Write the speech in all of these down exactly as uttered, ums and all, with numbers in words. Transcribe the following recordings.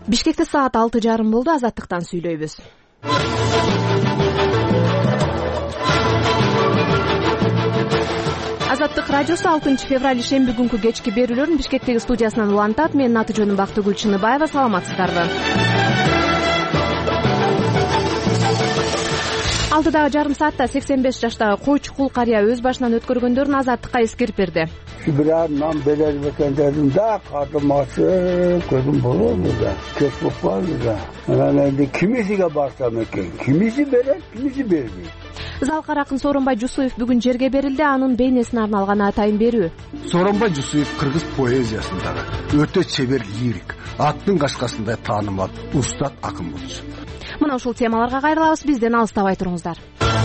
Бишкекте саат алты жарым болду. Азаттыктан сүйлөйбүз. Азаттык радиосу алтынчы февраль шемби күнкү кечки берүүлөрүн Бишкектеги студиясынан улантат. Менин аты жөнүм Бактыгүл Чыныбаева. Саламатсыздарбы? алтыдагы жарым саатта сексен беш жаштагы койчукул карыя өз башынан өткөргөндөрүн Азаттыкка эскерип берди. Biraz nam belirli bekenlerim de kardım açık, gözüm bulurdu da, kesbuk vardı da. Yani kimisiga barsam eken, kimisi verir, kimisi vermiyor. Залкаракын Сооронбай Жусуев бүгүн жерге берилди. Анын бейнесине арналган атайын берүү. Сооронбай Жусуев кыргыз поэзиясындагы өтө чебер лирик, аттын кашкасындай таанымал устат акын болчу. Мына ушул темаларга кайрылабыз, бизден алыстабай туруңуздар.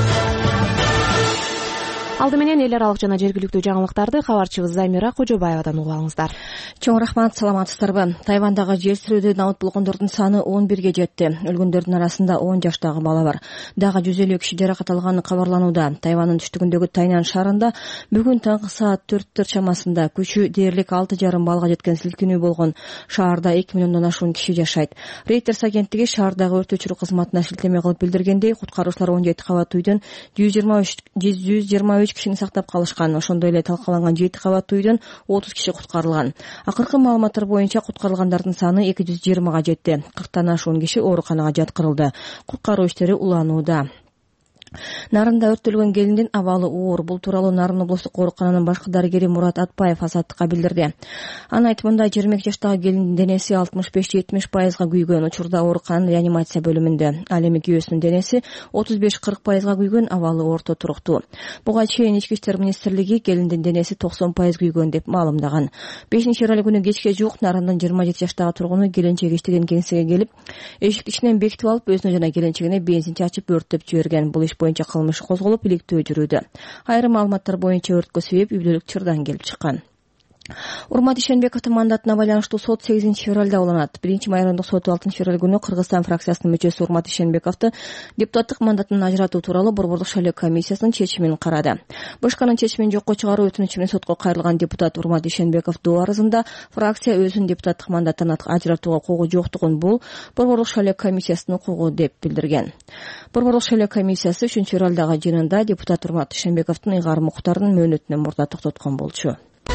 Алды менен эл аралык жана жергиликтүү жаңылыктарды кабарчыбыз Замира Кожобаевадан угуп алыңыздар. Чоң рахмат, саламатсыздарбы? Тайвандагы жер тирөөдө набыт болгондордун саны он бирге жетти. Өлгөндөрдүн арасында он жаштагы бала бар. Дагы жүз элүү киши жаракат алганы кабарланууда. Тайвандын түштүгүндөгү Тайнан шаарында бүгүн таңкы саат төрттөр чамасында күчү дээрлик алты жарым балга жеткен силкинүү болгон. Шаарда эки миллиондон ашуун киши жашайт. Reuters агенттиги шаардагы өрт өчүрүү кызматына шилтеме кылып билдиргендей, куткаруучулар он жети кабат үйдөн жүз жыйырма үч кишини сактап калышкан. Ошондой эле талкаланган жети кабат үйдөн отуз киши куткарылган. Акыркы маалыматтар боюнча куткарылгандардын саны эки жүз жыйырмага жетти. кырктан ашуун киши ооруканага жаткырылды. Куткаруу иштери уланууда. Нарында өрттөлгөн келиндин абалы оор. Бул тууралуу Нарын облустук оорукананын башкы дарыгери Мурат Атбаев Азаттыкка билдирди. Анын айтымында жыйырма эки жаштагы келиндин денеси алтымыш беш жетимиш пайызга күйгөн. Учурда оорукананын реанимация бөлүмүндө. Ал эми күйөөсүнүн денеси отуз беш кырк пайызга күйгөн, абалы орто туруктуу. Буга чейин Ички иштер министрлиги келиндин денеси токсон пайыз күйгөн деп маалымдаган. бешинчи февраль күнү кечке жуук Нарындын жыйырма жети жаштагы тургуну келинчеги иштеген кеңсеге келип, эшик ичинен бекитип алып, өзүнө жана келинчегине бензин чачып өрттөп жиберген. Бул иш боюнча кылмыш козголуп, иликтөө жүрүүдө. Айрым маалыматтар боюнча өрткө себеп үйлөлүк чырдан келип чыккан. Урмат Ишенбековдун мандатына байланыштуу сот сегизинчи февралда уланат. Биринчи майрандык соту алтынчы февраль күнү Кыргызстан фракциясынын мүчөсү Урмат Ишенбековду депутаттык мандатынан ажыратуу тууралуу Борбордук шайлоо комиссиясынын чечимин карады. БШКнын чечимин жокко чыгаруу өтүнүчү менен сотко кайрылган депутат Урмат Ишенбеков доо арызында фракция өзүнүн депутаттык мандаттан ажыратууга укугу жоктугун, бул Борбордук шайлоо комиссиясынын укугу деп билдирген. Борбордук шайлоо комиссиясы үчүнчү февралдагы жыйынында депутат Урмат Ишенбековдун ыйгарым укуктарын мөөнөтүнөн мурда токтоткон болчу.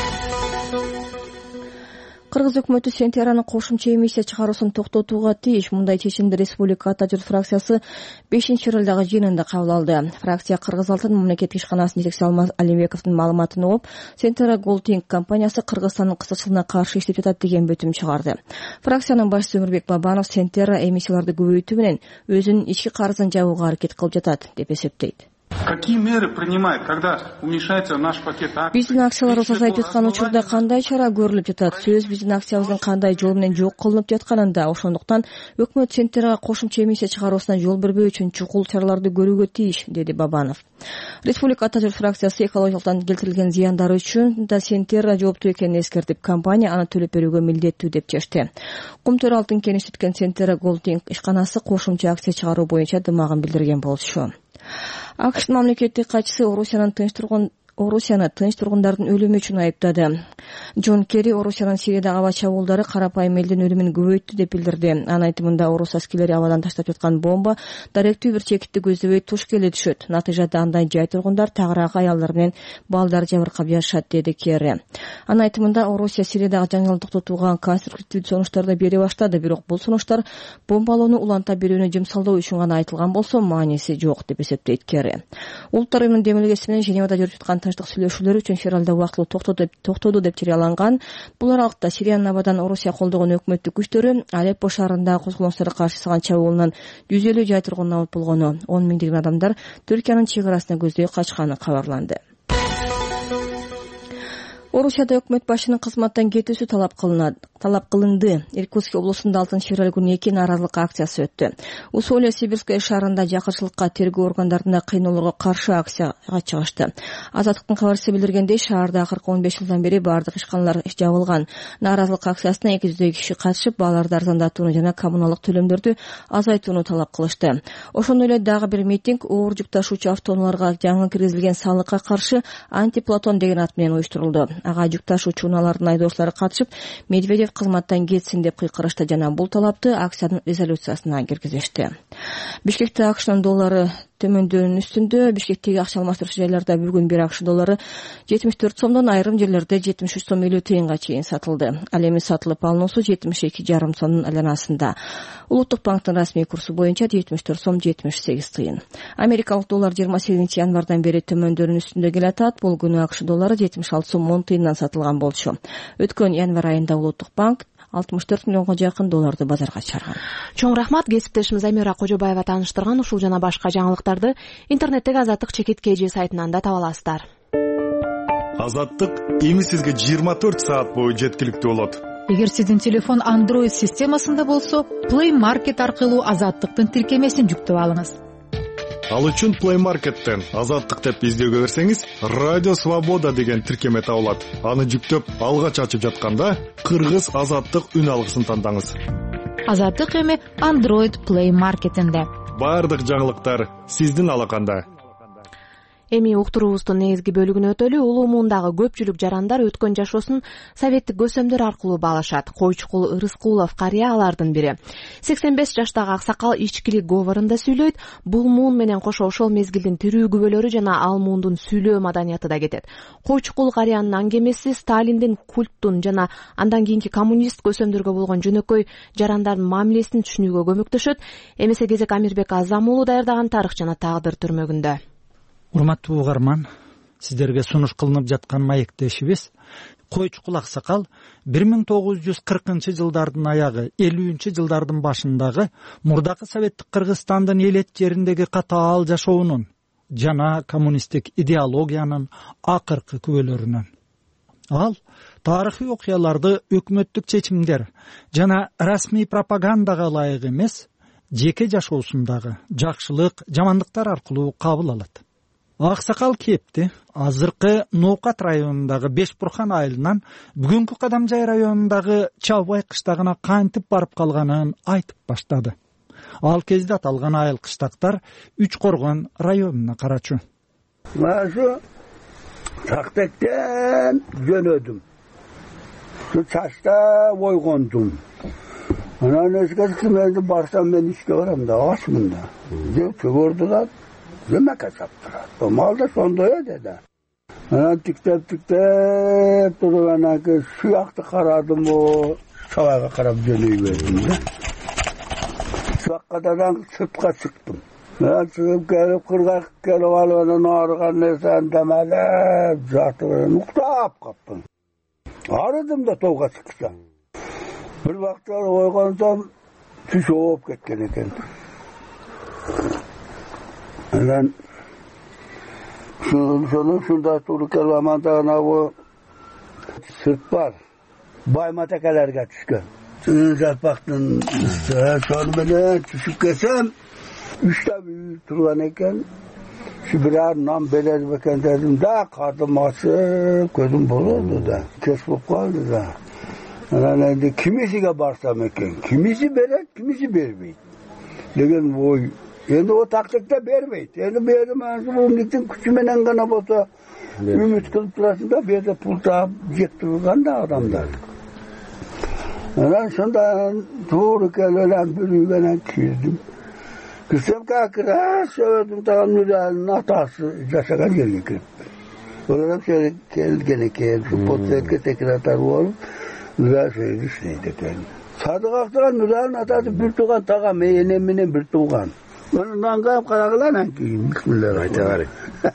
Кыргыз өкмөтү Сентиаранын кошумча эмиссия чыгаруусун токтотууга тийиш. Мындай чечимди Республика Ата журт фракциясы бешинчи февралдагы жыйынында кабыл алды. Фракция Кыргыз Алтын мамлекеттик ишканасынын жетекчиси Алмаз Алимбековдун маалыматын угуп, Сентиара Голдинг компаниясы Кыргызстандын кызыкчылыгына каршы иштеп жатат деген бөтүм чыгарды. Фракциянын башчысы Өмүрбек Бабанов Сентиара эмиссияларды көбөйтүү менен өзүнүн ички карызын жабууга аракет кылып жатат деп эсептейт. Какие меры принимает, когда уменьшается наш пакет акций? Биздин акциялар азайып жаткан учурда кандай чара көрүлүп жатат? Сөз биздин акциябыздын кандай жол менен жок кылынып жатканында. Ошондуктан өкмөт Сентиарага кошумча эмиссия чыгаруусуна жол бербөө үчүн чукул чараларды көрүүгө тийиш, деди Бабанов. Республика Ата журт фракциясы экологиялыктан келтирилген зыяндары үчүн да Сентиара жооптуу экенин эскертип, компания аны төлөп берүүгө милдеттүү деп чечти. Кумтөр алтын кениш өткөн Сентиара Голдинг ишканасы кошумча акция чыгаруу боюнча дымагын билдирген болчу. АКШтын мамлекеттик катчысы Орусиянын тынч тургун Орусияны тынч тургундардын өлүмү үчүн айыптады. Джон Керри Орусиянын Сириядагы аба чабуулдары карапайым элдин өлүмүн көбөйттү деп билдирди. Анын айтымында орус аскерлери абадан таштап жаткан бомба даректүү бир чекитти көздөбөй туш келе түшөт. Натыйжада андай жай тургундар тагыраак аялдар менен балдар жабыркап жашашат, деди Керри. Анын айтымында Орусия Сириядагы жаңылыкты токтотууга конструктивдүү сунуштарды бере баштады, бирок бул сунуштар бомбалоону уланта берүүнү жумсалдоо үчүн гана айтылган болсо мааниси жок деп эсептейт Керри. Улуттар уюмунун демилгеси менен Женевада жүрүп жаткан тынчтык сүйлөшүүлөр үчүн февралда убактылуу токтоду деп жарыяланган. Бул аралыкта Сириянын абадан Орусия колдогон өкмөттүк күчтөрү Алеппо шаарындагы козголоңчуларга каршы жасаган чабуулунан жүз элүү жай тургун набыт болгону, он миңдеген адамдар Түркиянын чек арасына көздөй качканы кабарланды. Орусияда өкмөт башчынын кызматтан кетүүсү талап кылынат. Талап кылынды. Иркутск облусунда алтынчы февраль күнү эки нааразылык акциясы өттү. Усолье Сибирская шаарында жакырчылыкка, тергөө органдарына кыйноолорго каршы акцияга чыгышты. Азаттыктын кабарчысы билдиргендей, шаарда акыркы он беш жылдан бери бардык ишканалар жабылган. Нааразылык акциясына эки жүздөй киши катышып, бааларды арзандатууну жана коммуналдык төлөмдөрдү азайтууну талап кылышты. Ошондой эле дагы бир митинг оор жүк ташуучу автоунааларга жаңы киргизилген салыкка каршы антиплатон деген ат менен уюштурулду. ага жүк ташуучу унаалардын айдоочулары катышып Медведев кызматтан кетсин деп кыйкырышты жана бул талапты акциянын резолюциясына киргизишти. Бишкекте АКШнын доллары төмөндөөнүн үстүндө. Бишкектеги акча алмаштыруучу жайларда бүгүн бир АКШ доллары жетимиш төрт сомдон, айрым жерлерде жетимиш үч сом элүү тыйынга чейин сатылды. Ал эми сатылып алынуусу жетимиш эки жарым сомдун айланасында. Улуттук банктын расмий курсу боюнча жетимиш төрт сом жетимиш сегиз тыйын. Америкалык доллар жыйырма сегизинчи январдан бери төмөндөөнүн үстүндө келатат. Бул күнү АКШ доллары жетимиш алты сом он тыйындан сатылган болчу. Өткөн январ айында Улуттук банк алтымыш төрт миллионго жакын долларды базарга чыгарган. Чоң рахмат. Кесиптешimiz Амира Кожобаева тааныштырган ушул жана башка жаңылыктарды интернеттеги Азаттык чекит kg сайтынан да таба аласыздар. Азаттык эми сизге жыйырма төрт саат бою жеткиликтүү болот. Эгер сиздин телефон Android системасында болсо, Play Market аркылуу Азаттыктын тиркемесин жүктөп алыңыз. Ал үчүн Play Market'тен Азаттык деп издөөгө берсеңиз, Радио Свобода деген тиркеме табылат. Аны жүктөп алгач ачып жатканда Кыргыз Азаттык үн алгысын тандаңыз. Азаттык эми Android Play Market'инде. Бардык жаңылыктар сиздин алаканда. Эми уктуруубуздун негизги бөлүгүнө өтөлү. Улуу муундагы көпчүлүк жарандар өткөн жашоосун советтик көсөмдөр аркылуу баалашат. Койчукул Рыскулов карыя алардын бири. сексен беш жаштагы аксакал ичкилик говорунда сүйлөйт. Бул муун менен кошо ошол мезгилдин тирүү күбөлөрү жана ал муундун сүйлөө маданияты да кетет. Койчукул карыянын аңгемеси Сталиндин культтун жана андан кийинки коммунист көсөмдөргө болгон жөнөкөй жарандардын мамилесин түшүнүүгө көмөктөшөт. Эмесе кезек Амирбек Азам уулу даярдаган тарых жана тагдыр түрмөгүндө. Урматтуу угарман, сиздерге сунуш кылынып жаткан маектешибиз Койчукул аксакал бир миң тогуз жүз кыркынчы жылдардын аягы, элүүнчү жылдардын башындагы мурдакы советтик Кыргызстандын элет жериндеги катаал жашоонун жана коммунисттик идеологиянын акыркы күбөлөрүнөн. Ал тарыхый окуяларды өкмөттүк чечимдер жана расмий пропагандага ылайык эмес, жеке жашоосундагы жакшылык, жамандыктар аркылуу кабыл алат. Аксакал кепти азыркы Ноокат районундагы Бешбурхан айылынан бүгүнкү Кадамжай районундагы Чалбай кыштагына кантип барып калганын айтып баштады. Ал кезде аталган айыл кыштактар Үч Коргон районуна карачу. Машу Чактектен жөнөдүм. Şu çaşta oyğondum. Анан өзгөчө менде барсам мен ишке барам да, ашмында. Деп чөгөрдүлөр. Жөмөк асаптырат. Малда сондой деди. Анан тиктеп тиктеп туруп анан суякты карадым, о сабайга карап жөнөй бердим да. Суяккадан сыртка чыктым. Мен чыгып келип кыргак келип алып анан арыган нерсени демелеп жатып уктап каптым. Арыдым да тоого чыксам. Bir vakitler oygansam түш ооп кеткен экен. Анан шуну шунда туруп келип амандаган абы сырт бар. Байматакаларга түшкөн. Жалпактын сону менен түшүп келсем, үчтө үй турган экен. Şu birer nam belirli beken dedim da kardım açıp gözüm bolurdu da. Kesip kaldı da. Yani kimisiga barsam eken. Kimisi verir, kimisi vermeydi. Lekin o, endi o taktikte vermeydi. Endi berim bunun için küçümenen gana bolsa ümit kılıp durasın da bir yerde pul tağıp jet durgan da adamlar. Yani şundan doğru gelen bir üyene girdim. Kısım kakıra söyledim da Nural'ın atası yaşagan yerine girip. Olarak şöyle gene gel şu potretke sekreter olup Nural şöyle düşüneydi kendim. Sadık Aktar'ın Nural'ın atası bir tuğan tağa meyenemine bir tuğan. Ondan kayıp karakılan ki bismillahirrahmanirrahim.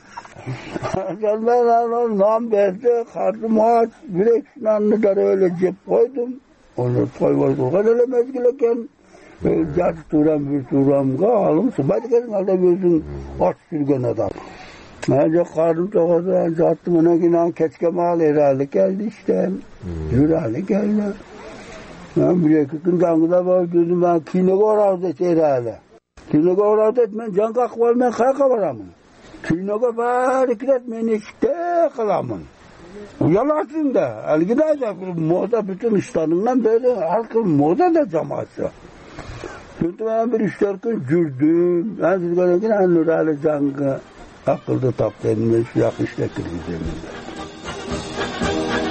Ben nam verdi, kardım aç, direksiyonunu da öyle cep koydum. Onu koy koy öyle mezgileken. Jatı turam bir turamga alım sıbaydı gelin alda gözün aç sürgen adam. Ben kardım çoğadan jattım ona ginen keçke mal herhalde geldi işte. Herhalde geldi. Ben bir iki gün dangıda var dedim ben kinoga oravdı et herhalde. Kinoga oravdı et ben can kalk var ben kayaka varamın. Kinoga var ikilet ben işte kalamın. Uyalarsın da. Elgide moda bütün iştanından böyle halkın moda da camaatı. Çünkü ben bir üç dört gün gürdüm. Ben siz görürken Nural'ı canlı akılda taptı. Elime şu yakışta kırmızı.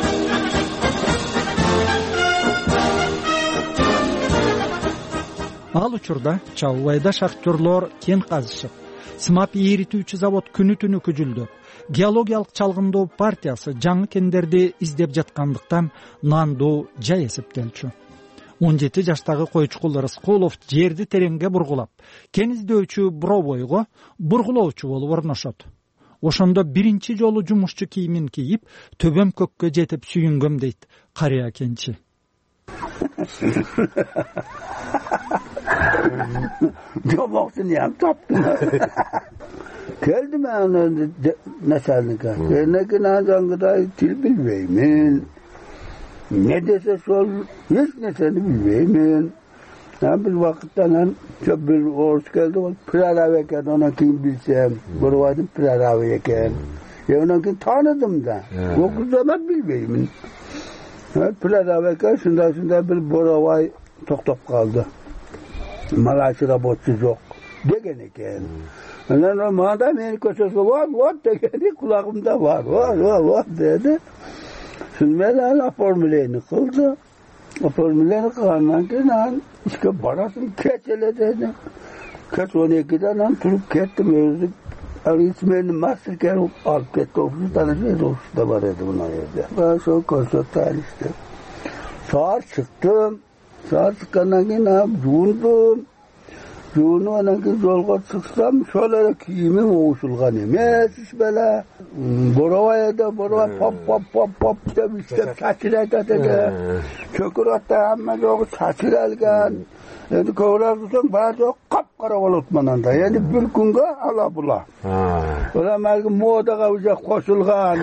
Ал учурда Чабы Байда шахтерлор кен казышып, сымап ийритүүчү завод күнү түнү күжүлдөп, геологиялык чалгындоо партиясы жаңы кендерди издеп жаткандыктан нандуу жай эсептелчү. он жети жаштагы Койчукул Рыскулов жерди тереңге бургулап, кен издөөчү Бробойго бургулоочу болуп орношот. Ошондо биринчи жолу жумушчу кийимин кийип, төбөм көккө жетип сүйүнгөм дейт карыя кенчи. Жобоктун ям таптым. Келдим аны начальникке. Энеки назангыдай тил билбеймин. Ne dese sol, hiç neseni bilmeyim. Ben bir vakitten çok bir oruç geldi, Piraraveken ona kim bilsem, Borovay'ın Piraraveken. Ya ona kim tanıdım da, o kız zaman bilmeyim. Piraraveken şunda şunda bir Borovay tok tok kaldı. Malaşı robotçu yok. Degeneken. Ondan madem beni köşesi var, var degeni kulağımda var, var, var, var dedi. Şimdi ben o formüleni kıldı. O formüleni kılandan kenan işte barasın keçele dedim. Kaç on ikiden turup kettim özlük. Öğretmenin masterken alıp gitti. Ofisi tanışıyor. Ofiste var dedi buna evde. Ben şu konsertten işte. Saat çıktım. Saat çıkandan kenan yuundum. Yuunu ananki yolga çıksam şöyle kiyimim oğuşulgan emez hiç böyle. Borovaya da borovay pop pop pop pop de işte saçılayda dedi. Çökür hatta amma yoğu saçılaygan. Yani kovrar tutun bazı kapkara olutmadan da. Yani bir günge ala bula. Ola belki modaga uca koşulgan.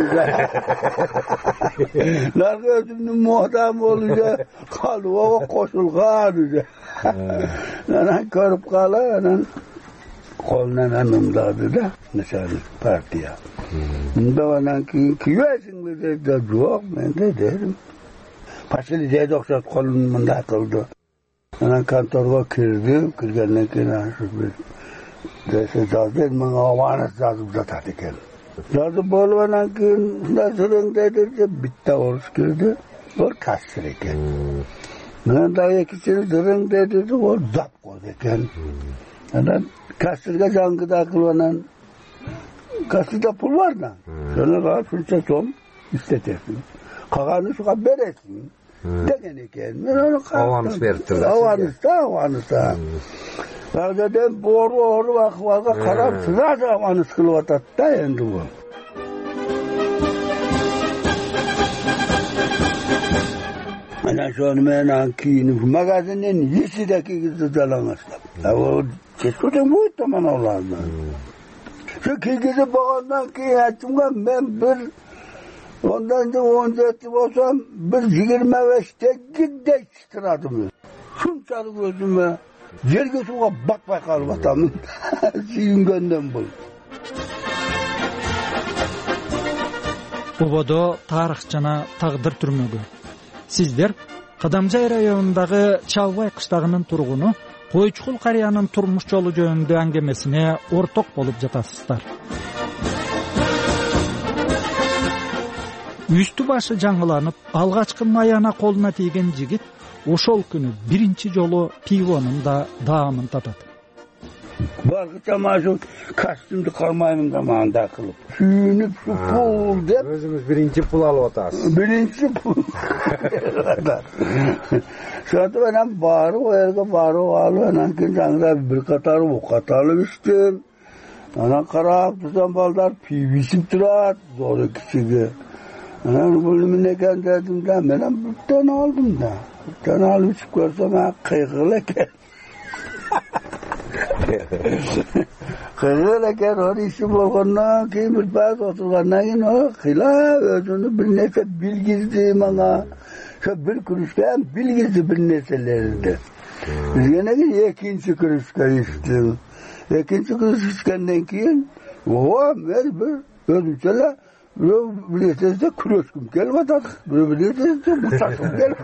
Larga özümün moda mı olacak? Kalı o koşulgan. Anan körüp kala anan kolundan anımladı da mesela partiye. Bunda anan ki kiyesin dedi de yok ben de derim. Paşeli dedi okşat kolundan kıldı. Anan kantorga kirdi, kirgenden kenar şu bir dese zaten bana avanız yazıp zaten eken. Zaten bolu anan ki nasılın dedi de bitti oruç girdi, o kastır eken. Ben daha ikisini dırın dedi, o zap koydu eken. Anan kastırga cangıda kılvanan, kastırda pul var da, sana daha fırça son istetesin. Kaganı şuka beresin. Degen eken. Avanız veriptir da. Avanız da, avanız da. Zaten boru oru vakıvaga karab sıra avanız kılvatat da endi bu. Ana şonu ben kiyinip magazinin yisideki kızı dalanmışlar. O çeşitli bu tamam olanlar. Şu kızı bağından ki açımdan ben bir ondan da on yedi olsam bir yirmi beşte gidde çıtıradım. Şunçalı gözüme yer götüme bakmay kalıp atamın. Suyungönden bu. Убодо тарых жана тагдыр түрмөгү. Сиздер Кадамжай районундагы Чабыбай кыштагынын тургуну Койчукул карыянын турмуш жолу жөнүндө аңгемесине орток болуп жатасыздар. Үстү башы жаңыланып, алгачкы маяна колуна тийген жигит ошол күнү биринчи жолу пивонун да даамын татат. Bargıça maşu kastımdı kalmayının zamanında kılıp. Suyunup şu pul deyip. Özümüz birinci pul alıp otasız. Birinci pul. Sonra ben barı o yerge barı o alı. Anan ki canlıda bir katarı o katarlı içtim. Anan karak tutan baldar pivisip durat. Doğru küçüğü. Anan bölümüne kendim de ben bir tane aldım da. Bir tane alıp çıkarsam ben kıygılı kendim. Kırılırken o işi bolğandan keyin bir bazı oturgandan keyin o hila özünü bir nese bilgizdi bana. Şu bir kuruşkan bilgizdi bir neselerdi. Biz gene ikinci kuruşka içtim. İkinci kuruş içkenden keyin o ben bir özümçele bilirsiniz de kuruşkum gelmedi. Bilirsiniz de bıçaksım gelmedi.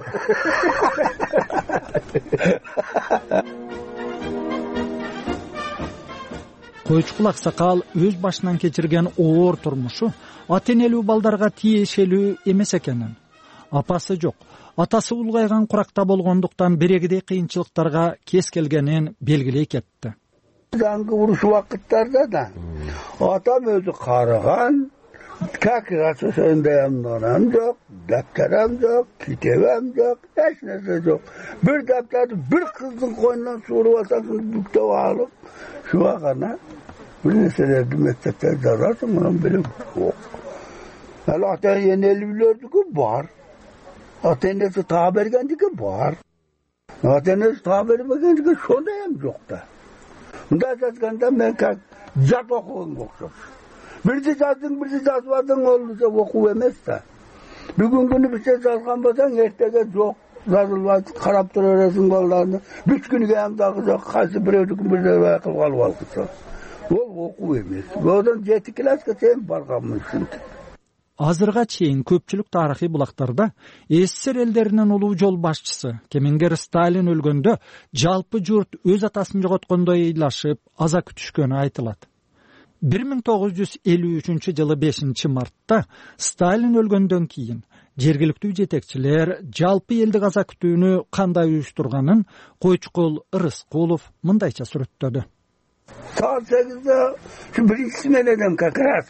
Койчукул аксакал өз башынан кечирген оор турмушу ата энелүү балдарга тиешелүү эмес экенин, апасы жок. Атасы улгайган куракта болгондуктан берегидей кыйынчылыктарга кез келгенин белгилей кетти. Жаңгы уруш убакыттарда да атам өзү карыган, как расында нанам жок, даптарам жок, китебем жок, эч нерсе жок. Бир даптарды бир кыздын койнунан suuruп алсаң, бүктөп алып, шуга гана бир нерселерди мектепте жазасың, мындан бөлөк жок. Ал ата-энелүүлөрдүкү бар. Ата-энеси таа бергендики бар. Ата-энеси таа бербегендики сондай эм жок да. Мындай жазганда мен как жат окуган окшош. Бирди жаздың, бирди жазбадың, ол окуу эмес да. Бүгүн күнү бир нерсе жазган болсаң, эртеге жок, жазылбайт, карап тура бересиң балдарны. Бүт күнү эм дагы жок, кайсы бирөөдүкүн бирдей кылып алып алгысың. Ол окуу эмес. Одан жети класска чейин барганмын ушинтип. Азырга чейин көпчүлүк тарыхый булактарда СССР элдеринин улуу жол башчысы Кемеңгер Сталин өлгөндө жалпы журт өз атасын жоготкондой ыйлашып, аза күтүшкөнү айтылат. бир миң тогуз жүз элүү үчүнчү жылы бешинчи мартта Сталин өлгөндөн кийин жергиликтүү жетекчилер жалпы элдик аза күтүүнү кандай уюштурганын Койчукул Ырыскулов мындайча сүрөттөдү. Saat sekizde şu birincisi menedem как раз.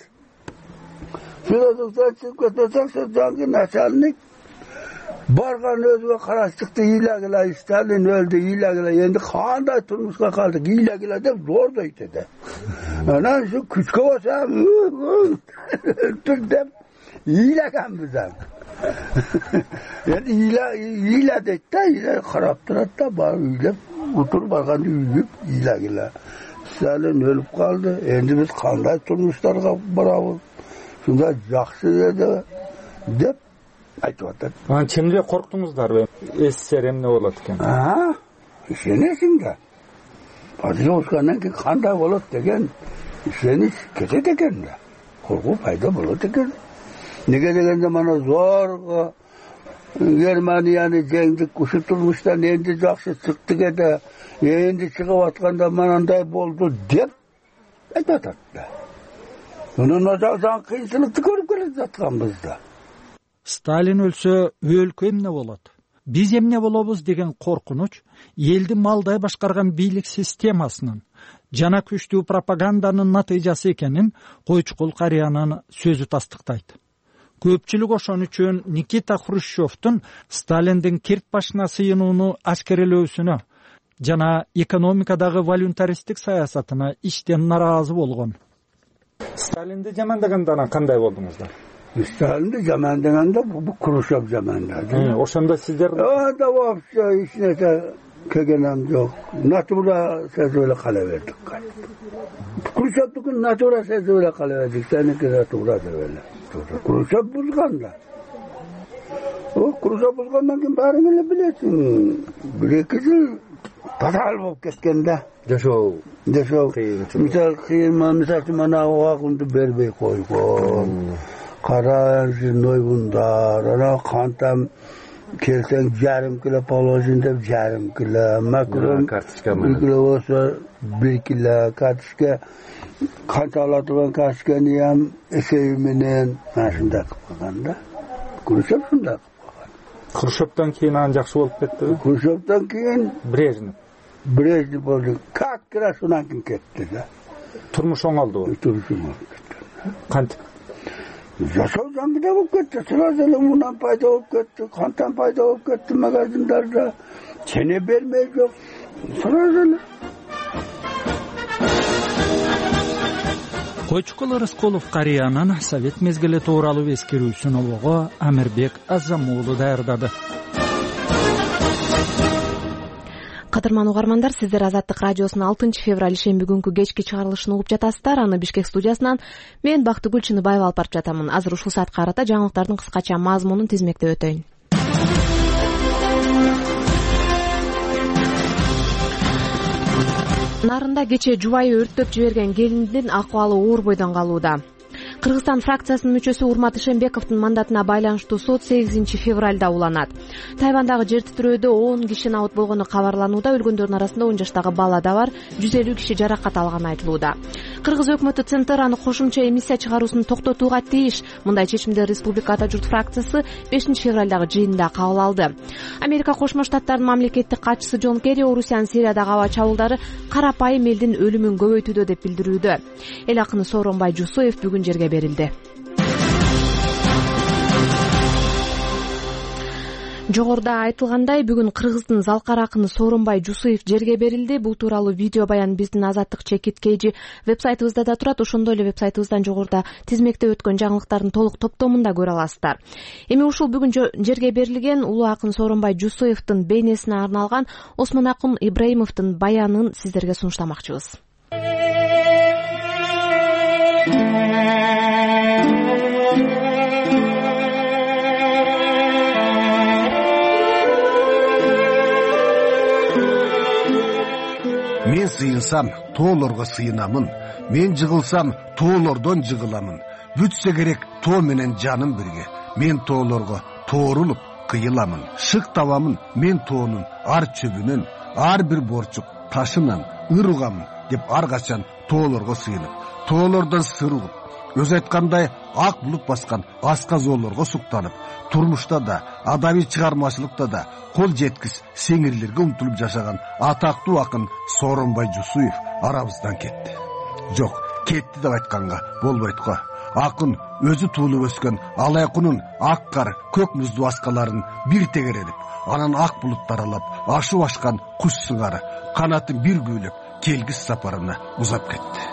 Şurada çıkıp götürsek Cangir Naçalnik bargan özüge karaş çıktı, iyilagila Stalin öldü, iyilagila endi kanday turmuşka kaldık, iyilagila dep zor da itede. Anan şu küçük olsam öldür dep iyilagan bizden. Yani iyila, iyila deyip de iyila karaptırat da bar iyilep otur bargan iyilip iyilagila. Stalin ölüp kaldı, endi biz kanday turmuşlarga barabız. Şunda жақсы еді деп айтып атат. Аны чемде корктуңуздарбы? СССР эмне болот экен? А, ишенесиң да. Падыша ушкандан кийин кандай болот деген ишенич кетет экен да. Коркуу пайда болот экен. Неге дегенде мана зорго Германияны жеңдик, ушу турмуштан энди жакшы чыктык эди, энди чыгып атканда манандай болду деп айтып атат да. Bunun ocağından kıyısılıkты көрүп келе жатканбыз да. Сталин өлсө өлкө эмне болот? Биз эмне болобуз деген коркунуч элди малдай башкарган бийлик системасынын жана күчтүү пропаганданын натыйжасы экенин Койчукул карыянын сөзү тастыктайт. Көпчүлүк ошон үчүн Никита Хрущевдун Сталиндин кирт башына сыйынууну ашкерелөөсүнө жана экономикадагы волюнтаристтик саясатына иштен наразы болгон. Сталинди жамандаганда кандай болдуңуздар? Сталинди жамандаганда бу Хрущев жамандады. Ошондо сиздер А, да вообще эч нерсе келгенем жок. Натура сезип кала бердик. Хрущевдикин натура сезип кала бердик. Сеники натура сезип. Хрущев бузганда. О, Хрущев бузгандан кийин баарын эле билесиң. Бир-эки жыл татаал болуп кеткенде. Жашоо Жашоо мисал кыйын мисал мана убагынды бербей койгон. Кара нойгундар, ана кантам келсең жарым кило положин деп жарым кило, макрон карточка кило болсо бир кило, карточка канча ала турган карточканы ham эсеби менен ашында кылып калган да. Хрущев шундай кылып калган. Хрущевдон кийин аны жакшы болуп кеттиби? Хрущевдон кийин Брежнев Брежнев болду. Как раз унан кийин кетти да. Турмуш оңолдубу? Турмуш оңолду. Кантип? Жашоо жаңгыда болуп кетти. Сразу эле унан пайда болуп кетти, кантан пайда болуп кетти, магазиндарда чене бермей жок. Сразу эле. Койчукул Ырыскулов карыянын совет мезгили тууралуу эскерүүсүн обого Амирбек Азамуулу даярдады. Кадырман угармандар, сиздер Азаттык радиосунун алтынчы февраль ишемби күнкү кечки чыгарылышын угуп жатасыздар. Аны Бишкек студиясынан мен Бактыгүл Чыныбаева алып барып жатамын. Азыр ушул саатка карата жаңылыктардын кыскача мазмунун тизмектеп өтөйүн. Нарында кече жубайы өрттөп жиберген келиндин акыбалы оор бойдон калууда. Кыргызстан фракциясынын мүчөсү Урмат Ишембековдун мандатына байланыштуу сот сегизинчи февралда уланат. Тайвандагы жер титирөөдө он киши набыт болгону кабарланууда. Өлгөндөрдүн арасында он жаштагы бала да бар. жүз элүү киши жаракат алганы айтылууда. Кыргыз өкмөтү Центр аны кошумча эмиссия чыгаруусун токтотууга тийиш. Мындай чечимди Республика Ата журт фракциясы бешинчи февралдагы жыйынында кабыл алды. Америка Кошмо Штаттарынын мамлекеттик катчысы Джон Керри Орусиянын Сириядагы аба чабуулдары карапайым элдин өлүмүн көбөйтүүдө деп билдирүүдө. Эл акыны Сооронбай Жусуев бүгүн жерге берилди. Жогоруда айтылгандай, бүгүн Кыргыздын залкар акыны Сооронбай Жусуев жерге берилди. Бул тууралуу видео баян биздин Азаттык Чекит Кейжи вебсайтыбызда да турат. Ошондой эле вебсайтыбыздан жогоруда тизмектеп өткөн жаңылыктардын толук топтомун да көрө аласыздар. Эми ушул бүгүн жерге берилген улуу акын Сооронбай Жусуевдин бейнесине арналган Осмонакун Ибраимовдун баянын сиздерге сунуштамакчыбыз. Мен сыйынсам, тоолорго сыйынамын. Мен жыгылсам, тоолордон жыгыламын. Бүтсө керек тоо менен жаным бирге. Мен тоолорго тоорулуп кыйыламын. Шык табамын мен тоонун ар чөбүнөн, ар бир борчук ташынан ыр угамын деп ар качан тоолорго сыйынып, тоолордон сыр угуп, өз айткандай ак булут баскан аска зоолорго суктанып, турмушта да, адабий чыгармачылыкта да кол жеткис сеңирлерге умтулуп жашаган атактуу акын Сооронбай Жусуев арабыздан кетти. Жок, кетти деп айтканга болбойт го. Акын өзү туулуп өскөн Алайкунун ак кар, көк муздуу аскаларын бир тегерелип, анан ак булут таралап, ашып ашкан куш сыңары канатын бир күүлөп келгис сапарына узап кетти.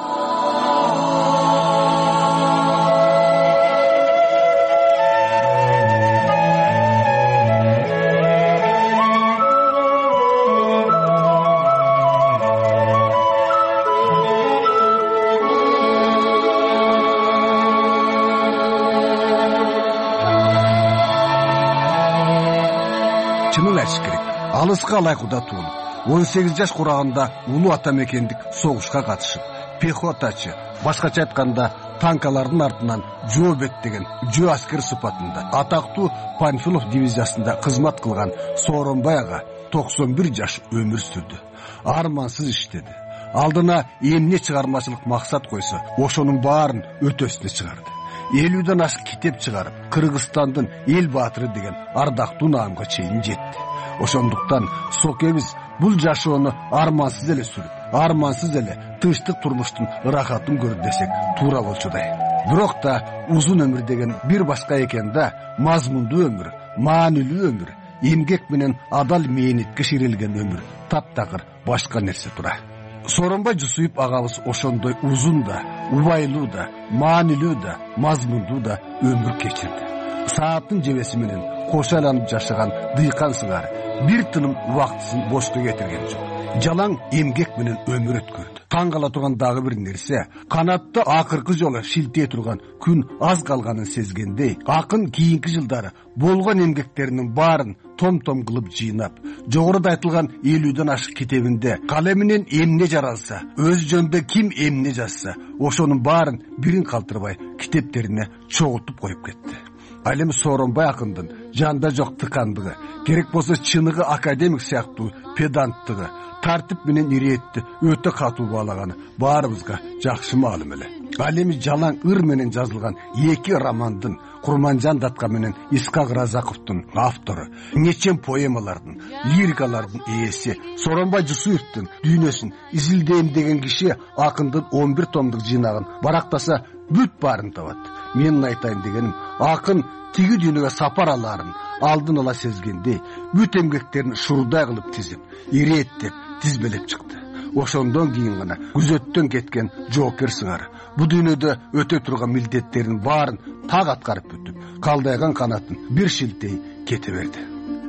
Чынын айтыш керек, алыска Алайкуда туулуп, он сегиз жаш курагында улуу ата мекендик согушка катышып, пехотачы, башкача айтканда танкалардын артынан жөө беттеген жөө аскер сыпатында атактуу Панфилов дивизиясында кызмат кылган Сооронбай ага токсон бир жаш өмүр сүрдү. Армансыз иштеди. Алдына эмне чыгармачылык максат койсо, ошонун баарын өтөсүнө чыгарды. элүүдөн ашык китеп чыгарып, Кыргызстандын эл баатыры деген ардактуу наамга чейин жетти. Ошондуктан сокебиз бул жашоону армансыз эле сүрүп, армансыз эле тынчтык турмуштун ырахатын көрдү десек туура болчудай. Бирок да узун өмүр деген бир башка экен да, мазмундуу өмүр, маанилүү өмүр, эмгек менен адал мээнетке ширилген өмүр таптакыр башка нерсе тура. Сооронбай Жусуев агабыз ошондой узун да, убайлуу да, маанилүү да, мазмундуу да өмүр кечирди. Сааттын жебеси менен кош айланып жашаган дыйкан сыңар бир тыным убактысын бошто кетирген жок. Жалаң эмгек менен өмүр өткөрдү. Таң кала турган дагы бир нерсе, канатты акыркы жолу шилтей турган күн аз калганын сезгендей, акын кийинки жылдары болгон эмгектеринин баарын том-том кылып жыйнап, жогоруда айтылган элүүдөн ашык китебинде калеминен эмне жаралса, өз жөнүндө ким эмне жазса, ошонун баарын бирин калтырбай китептерине чогултуп коюп кетти. Ал эми Сооронбай акындын жанда жок тыкандыгы, керек болсо чыныгы академик сыяктуу педанттыгы, тартип менен иретти өтө катуу баалаганы баарыбызга жакшы маалым эле. Ал эми жалаң ыр менен жазылган эки романдын, Курманжан Датка менен Искак Разаковдун автору, нечен поэмалардын, лирикалардын ээси Сооронбай Жусуевдин дүйнөсүн изилдейм деген киши акындын он бир томдук жыйнагын барактаса бүт баарын табат. Менин айтайын дегеним, акын тиги дүйнөгө сапар алаарын алдын ала сезгендей, бүт эмгектерин шурудай кылып тизип, иреттеп, тизбелеп чыкты. Ошондон кийин гана күзөттөн кеткен жоокер сыңары бу дүйнөдө өтө турган милдеттерин баарын так аткарып бүтүп, калдайган канатын бир шилтей кете берди.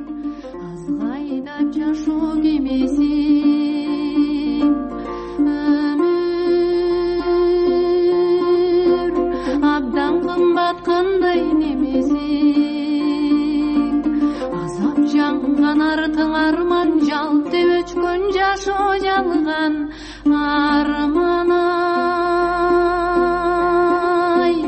Азгайдап жашоо кемеси өмүр абдан кымбат кандай немеси, азап жанган артың арман жалт деп өчкөн жашоо жалган арман ай.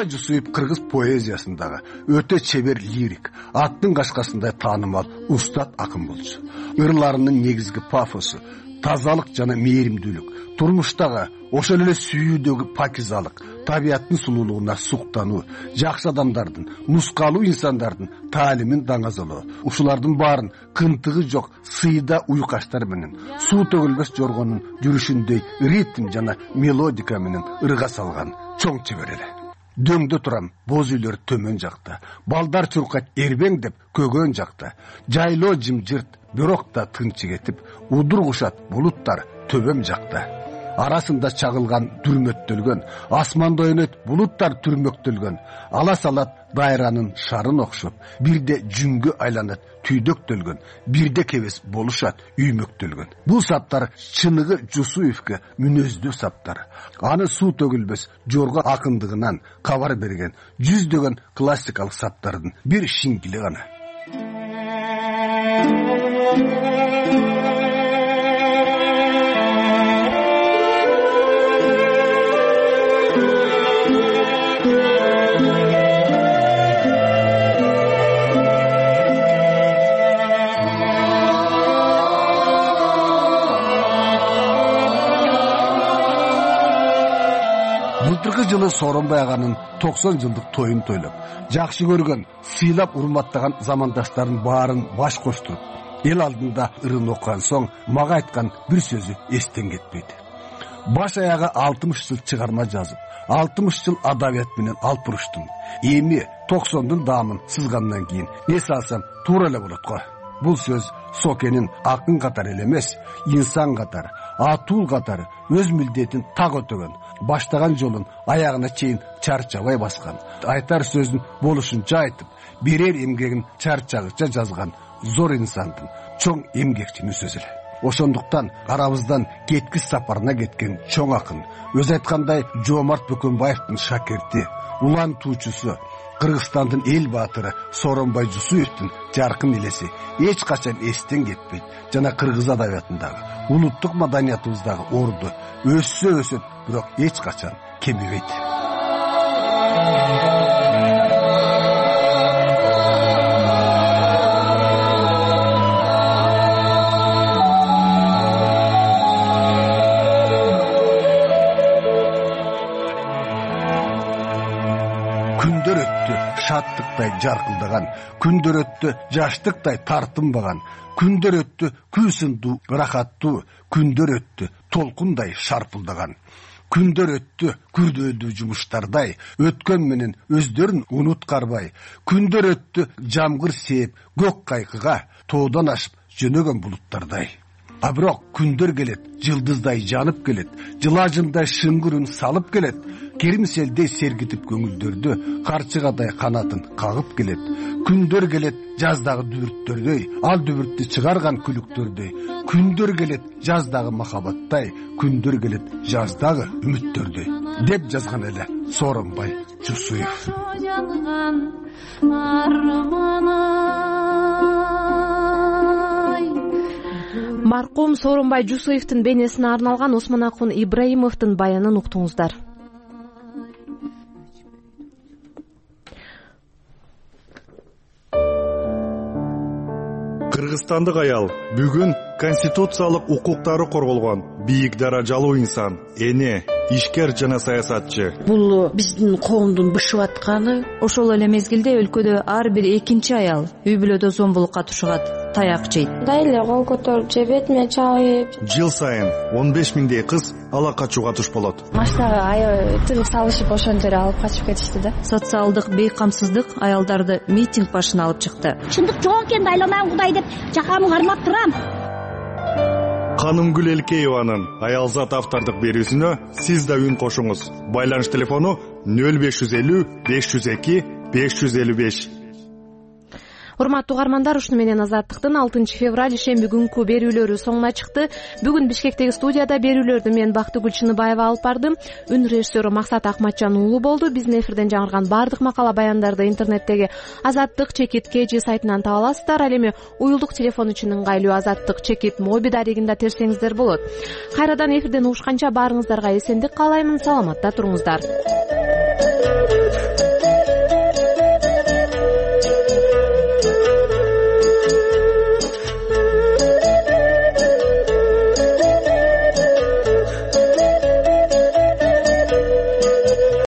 Сооронбай Жусуев кыргыз поэзиясындагы өтө чебер лирик, аттын кашкасындай таанымал устат акын болчу. Ырларынын негизги пафосу тазалык жана мээримдүүлүк, турмуштагы ошол эле сүйүүдөгү пакизалык, табияттын сулуулугуна суктануу, жакшы адамдардын, нускалуу инсандардын таалимин даңазалоо, ушулардын баарын кынтыгы жок сыйда уйкаштар менен, суу төгүлбөс жоргонун жүрүшүндөй ритм жана мелодика менен ырга салган чоң чебер эле. Дөңдө турам боз үйлөр төмөн жакта, балдар чуркат эрбең деп көгөн жакта, жайлоо жымжырт, бирок да тынчы кетип, удур кушат булуттар төбөм жакта. Арасында чагылган дүрмөттөлгөн, асманда ойнойт булуттар түрмөктөлгөн, ала салат дайранын шарын окшоп, бирде жүнгө айланат түйдөктөлгөн, бирде кебес болушат үймөктөлгөн. Бул саптар чыныгы Жусуевке мүнөздүү саптар. Аны суу төгүлбөс жорго акындыгынан кабар берген жүздөгөн классикалык саптардын бир шингили гана. Былтыркы жылы Сооронбай аганын токсон жылдык тоюн тойлоп, жакшы көргөн, сыйлап урматтаган замандаштарын баарын баш коштуруп, эл алдында ырын окуган соң мага айткан бир сөзү эстен кетпейди. Баш аягы алтымыш жыл чыгарма жазып, алтымыш жыл адабият менен алып уруштум. Эми токсондун даамын сызгандан кийин эс алсам туура эле болот го. Бул сөз Сокенин акын катары эле эмес, инсан катары, атул катары өз милдетин так өтөгөн, баштаган жолун аягына чейин чарчабай баскан, айтар сөзүн болушунча айтып, берер эмгегин чарчагыча жазган зор инсандын чоң эмгекчинин сөзү эле. Ошондуктан арабыздан кеткис сапарына кеткен чоң акын, өз айткандай Жоомарт Бөкөнбаевдин шакирти, улан туучусу, Кыргызстандын эл баатыры Сооронбай Жусуевдин жаркын элеси эч качан эстен кетпейт жана кыргыз адабиятындагы, улуттук маданиятыбыздагы орду өссө өсөт, бирок эч качан кемибейт. Күндөр өттү шаттыктай жаркылдаган, күндөр өттү жаштыктай тартынбаган, күндөр өттү күйсүндүү рахаттуу, күндөр өттү толкундай шарпылдаган. Күндөр өттү күрдөөдүү жумуштардай, өткөн менен өздөрүн унуткарбай, күндөр өттү жамгыр сээп көк кайкыга, тоодон ашып жөнөгөн булуттардай. А бирок күндөр келет, жылдыздай жанып келет, жылажындай шыңгырын салып келет, керимселдей сергитип көңүлдөрдү, карчыгадай канатын кагып келет. Күндөр келет жаздагы дүбүрттөрдөй, ал дүбүрттү чыгарган күлүктөрдөй. Күндөр келет жаздагы махабаттай, күндөр келет жаздагы үмүттөрдөй, деп жазган эле Сооронбай Жусуев. Маркум Сооронбай Жусуевдин бейнесине арналган Осмонакун Ибраимовдун баянын уктуңуздар. Кыргызстандык аял бүгүн конституциялык укуктары корголгон бийик даражалуу инсан, эне, ишкер жана саясатчы. Бул биздин коомдун бышып атканы. Ошол эле мезгилде өлкөдө ар бир экинчи аял үй бүлөдө зомбулукка тушугат, таяк жейт. Дайле кол көтөрүп же бетиме чалып. Жыл сайын он беш миңдей кыз ала качууга туш болот. Машинага аябай тыгып салышып ошон жерге алып качып кетишти да. Социалдык бейкамсыздык аялдарды митинг башына алып чыкты. Чындык жок экен, айланам Кудай деп жакамы кармап турам. Канымгүл Элкееванын аялзат автордук берүүсүнө сиз да үн кошуңуз. Байланыш телефону нөл беш жүз элүү беш жүз эки беш жүз элүү беш. Урматтуу угармандар, ушуну менен Азаттыктын алтынчы февраль ишемби күнкү берүүлөрү соңуна чыкты. Бүгүн Бишкектеги студияда берүүлөрдү мен Бактыгүл Чыныбаева алып бардым. Үн режиссеру Максат Акматжан уулу болду. Биздин эфирден жаңырган бардык макала баяндарды интернеттеги Азаттык чекит kg сайтынан таба аласыздар. Ал эми уюлдук телефон үчүн ыңгайлуу Азаттык чекит моби дарегин да терсеңиздер болот. Кайрадан эфирден угушканча баарыңыздарга эсендик каалаймын. Саламатта туруңуздар.